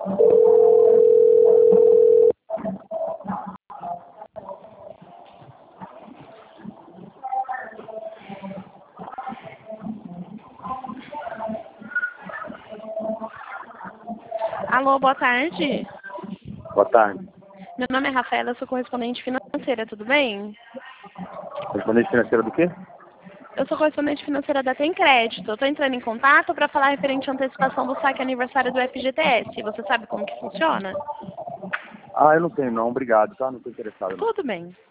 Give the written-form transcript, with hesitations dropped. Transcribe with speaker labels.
Speaker 1: Alô, boa tarde.
Speaker 2: Boa tarde.
Speaker 1: Meu nome é Rafaela, eu sou correspondente financeira, tudo bem?
Speaker 2: Correspondente financeira do quê?
Speaker 1: Eu sou correspondente financeira da Tem Crédito. Eu estou entrando em contato para falar referente à antecipação do saque aniversário do FGTS. Você sabe como que funciona?
Speaker 2: Ah, eu não tenho não, obrigado, tá? Não estou interessado não.
Speaker 1: Tudo bem.